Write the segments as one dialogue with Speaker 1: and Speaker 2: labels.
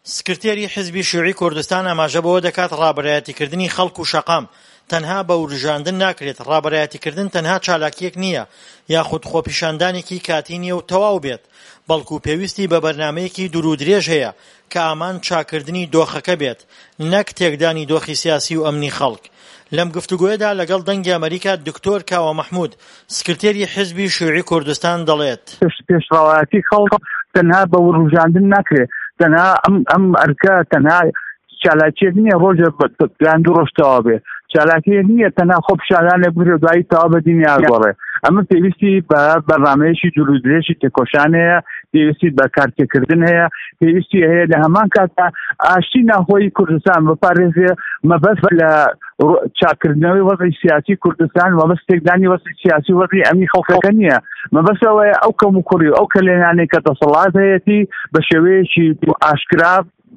Speaker 1: سکرتێری حیزبی شیوعی کوردستان ئاماژە بەوە دەکات ڕابەرایەتیکردنی خەڵک و شەقام تەنها بە وروژاندن ناکرێت. ڕابەرایەتیکردن تەنها چالاکیەک نییە یاخود خۆپیشاندانێکی کاتی نییە و تەواو بێت، بەڵکو پێویستی بە بەرنامەیەکی دوور و درێژ هەیە کە ئامان چاکردنی دۆخەکە بێت، نەک تێکدانی دۆخی سیاسی و ئەمنی خەڵک. لەم گفتوگۆیەدا لەگەڵ دەنگی ئەمریکا دکتۆر کاوە مەحموود سکرتێری حیزبی شیوعی کوردستان دەڵێت
Speaker 2: پێشڕەوایەتی خەڵک تەنها بە وروژاندن ناکرێت، تەنها ئەم ئەرکە تەنها چالاکیەک نییە ڕۆژە گاندوو ڕۆژتەوا بێ، چالاکیە نییە تەنها خۆپیشاندانێ بگرێ و دوایی تەوا بەدینی ئاگۆڕێ. ئەمە پێویستی بە بەرنامەیەکی دوور و درێژی تێکۆشان هەیە، پێویستی بە کارتێکردن هەیە، پێویستی هەیە لە هەمان کاتدا ئاشتی ناخۆی کوردستان بپارێزێ مەبەست لە چاکردنەوەی وەزعی سیاسی کوردستان، مەبەست تێکدانی وەزعی سیاسی وەزعی ئەمنی خەڵکەکە نییە، مەبەست ئەوەیە ئەو کەم و کوڕی ئەو کەلێنانەی کە دەسەڵات هەیەتی بە شێوەیەکی ئاشکرا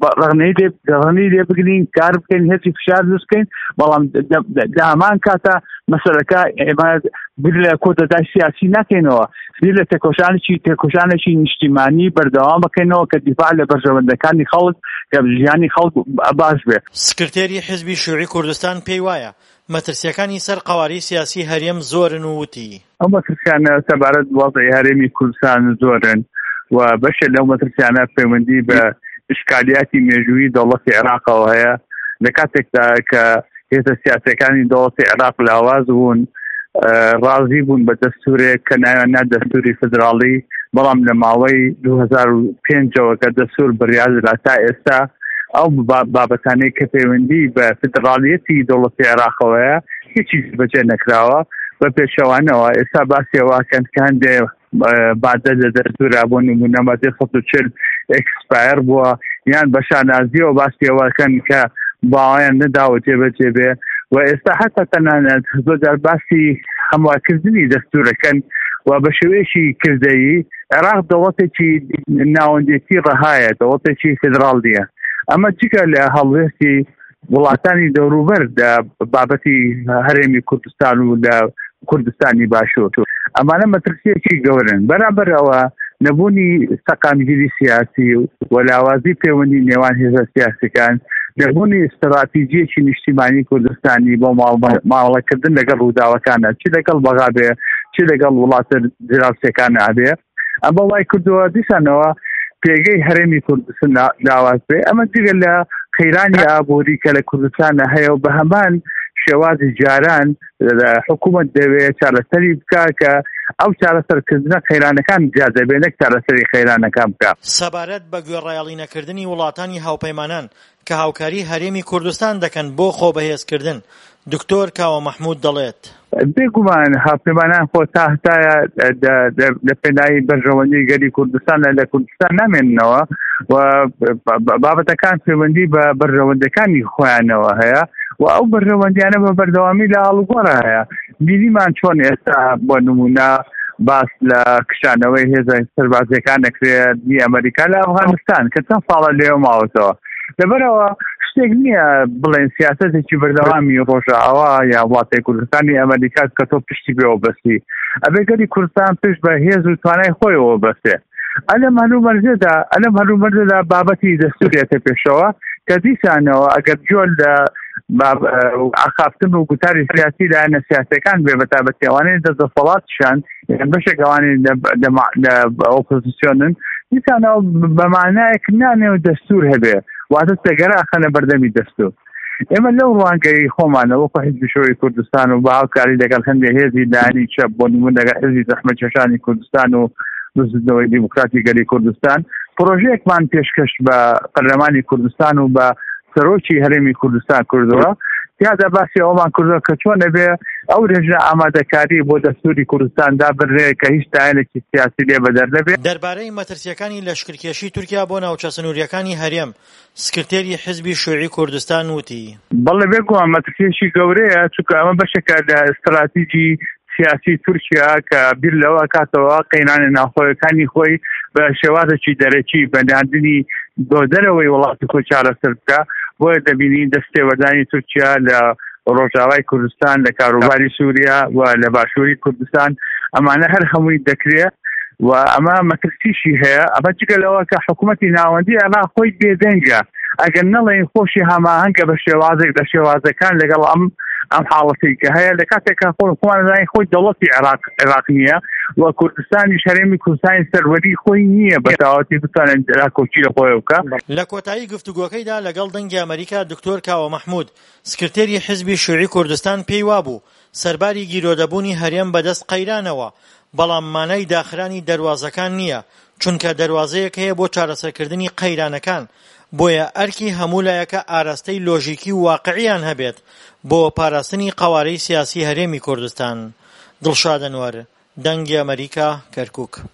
Speaker 2: ڕغنەی لێ بگرین، کار بکەین، هێزی فشار دروست بکەین، بەڵام لە هەمان کاتە مەسەلەکە ئێمە بیر لە کۆدەدای سیاسی ناکەینەوە، بیر لە تێکۆشانێکی نیشتیمانی بەردەوام بکەینەوە کە دیفاع لە بەرژەوەندەکانی خەڵک کە ژیانی خەڵک باش بێت.
Speaker 1: سکرتێری حیزبی شیوعی کوردستان پێی وایە مەترسیەکانی سەر قەواری سیاسی هەرێم زۆرن و وتی
Speaker 2: ئەو مەترسیانە سەبارەت وەزعی هەرێمی کوردستان زۆرن و بەشێک لەو مەترسیانە پەیوەندی بە ئشکالیاتی مێژووی دەوڵەتی عێراقەوە هەیە. لە کاتێکدا کە هێزە سیاسیەکانی دەوڵەتی عێراق لاواز بوون، ڕازی بوون بە دەستورێک کە ناوێنە دەستوری فدراڵی، بەڵام لە ماوەی 2005ەوە کە دەستور بڕیاردا تا ئێستا ئەو بابەتانەی کە پەیوەندی بە فدراڵیەتی دەوڵەتی عێراقەوەیە هیچی بەجێ نەکراوە. بە پێشەوانەوە ئێستا باسی ئەوەکەن کە هەندێ بادە لە دەستورا بۆ نمونە مادەی 140 ئەکسپایر بووە یان بە شانازیەوە باسی ئەوەکەن کە باوایان نەداوە جێبەجێ بێ و ئێستا حتا تەنانەت زۆر باسی هەموارکردنی دەستورەکەن و بە شێوەیەکی کردەیی عێراق دەوڵەتێکی ناوەندێتی ڕەهایە، دەوڵەتێکی فدراڵ نییە. ئەمە چیکە لە هەڵوێستی وڵاتانی دەوروبەر لە بابەتی هەرێمی کوردستان و لە کوردستانی باشوور ئەمانە مەترسیەکی گەورن. بەرامبەر ئەوە نەبوونی سەقامگیری سیاسی و لاوازی پەیوەندی نێوان هێزە سیاسیەکان، نەبوونی استراتیژیەکی نیشتیمانی کوردستانی بۆ ماوەڵەکردن لەگەڵ ڕووداوەکانە، چی لەگەڵ بەغا بێ چی لەگەڵ وڵاتە جیاوسەکانە ئابێ، ئەمە وای کردووە دیسانەوە پێگەی هەرێمی کوردستان لاواز بێ. ئەمە جگە لە قەیرانی ئابووری کە لە کوردستانە هەیە و بە هەمان شێوازی جاران حکوومەت دەوێت چارەسەری بکە کە ئەو چارەسەرکردنە قەیرانەکان جیازە بێ، نەک چارەسەری قەیرانەکان بکە.
Speaker 1: سەبارەت بە گوێڕایەڵی نەکردنی وڵاتانی هاوپەیمانان کە هاوکاری هەرێمی کوردستان دەکەن بۆ خۆبەهێزکردن، دکتۆر کاوە مەحموود دەڵێت
Speaker 2: بێگومان هاوپەیمانان خۆ تا هەتایە لە پێناوی بەرژەوەندی گەلی کوردستان لە کوردستان نامێننەوە و بابەتەکان پەیوەندی بە بەرژەوەندەکانی خۆیانەوە هەیە و ئەو بەرژەوەندیانە بە بەردەوامی لە هەڵگۆڕە هەیە. بیریمان چۆن ئێستا بۆ نمونە باس لە کشانەوەی هێزە سەربازیەکان دەکرێت دی ئەمریکا لە ئەفغانستان کە چەند ساڵە لێوە ماوەتەوە. لەبەرەوە شتێک نییە بڵێن سیاسەتێکی بەردەوامی ڕۆژاوا یا وڵاتی کوردستانی ئەمریکا کە تۆ پشتی بێەوە بەستی، ئەبێ گەلی کوردستان پشت بە هێز و توانای خۆیەوە بەستێ. ئەلەم هەلومەرجەدا بابەتی دەستورێتە پێشەوە کە دیسانەوە ئەگەر جۆل لە ئاخافتن و گوتاری سیاسی لایەنە سیاسەکان بێ بەتابەتیەوانەی دەسەڵاتشان یان بەشێک ئەوانەی لە ئۆپۆزیسیۆنن دیسانەوە بەمانایەک نانێوە دەستور هەبێ واتە تەگەرە ئەخەنە بەردەمی دەستور. ئێمە لەو ڕوانگەی خۆمانەوە بە حیزبی شیوعی کوردستان و بە هاوکاری لەگەڵ هەندێک هێزی لایەنی چەپ بۆ نمونە لەگەڵ حیزبی زەحمەتکێشانی کوردستان و بزنەوەی دیموکراتی گەلی کوردستان پرۆژەیەکمان پێشکەش بە پەرلەمانی کوردستان و بە سەرۆکی هەرێمی کوردستان کردووە، تیادا باسی ئەومان کردووە کە چۆنە بێ ئەو رێژە ئامادەکاری بۆ دەستوری کوردستاندا بڕێ کە هیچ داهێنێکی سیاسی لێ بەدەر نەبێت.
Speaker 1: دەربارەی مەترسیەکانی لەشکرکێشی تورکیا بۆ ناوچە سنووریەکانی هەرێم سکرتێری حیزبی شیوعی کوردستان وتی
Speaker 2: بەڵێ بێگومان مەترسیەکی گەورەیە چونکە ئەمە بەشێکە لە استراتیژی سیاسی تورکیا کە بیر لەوە کاتەوە قەیرانی ناوخۆیەکانی خۆی بە شێوازێکی دەرەکی بەناردنی بۆ دەرەوەی وڵاتی خۆی چارەسەر بکە. بۆیە دەبینی دەستێوەردانی تورکیا لە ڕۆژاوای کوردستان، لە کاروباری سووریا و لە باشووری کوردستان ئەمانە هەر هەمووی دەکرێت و ئەمە مەترسیشی هەیە ئەمە جگە لەوە کە حکوومەتی ناوەندی عێراق خۆی بێدەنگە ئەگەر نەڵێن خۆشی هەماهەنگە بە شێوازێک لە شێوازەکان لەگەڵ ئەم حاڵەتی کە هەیە لە کاتێکا خۆی خۆی دەوڵەتی عێراق نییە و کوردستانی هەرێمی کوردستانی سەروەری خۆی نییە بە تاواتی بتوانێت کۆچی لە خۆی بکە.
Speaker 1: لە کۆتایی گفتوگۆکەیدا لەگەڵ دەنگی ئەمریکا دکتۆر کاوە مەحموود سکرتێری حیزبی شیوعی کوردستان پێی وابوو سەرباری گیرۆدەبوونی هەرێم بەدەست قەیرانەوە بەڵام مانای داخرانی دەواازەکان نییە چونکە دەواازەیەک هەیە بۆ چارەسەرکردنی قەیرانەکان بۆیە ئەرکی هەموو لایەکە ئاراستەی لۆژیکی و واقعیان هەبێت بۆ پاراستنی قەوارەی سیاسی هەرێمی کوردستان. دڵشاد ئەنوەر، دەنگی ئەمریکا، کەرکووک.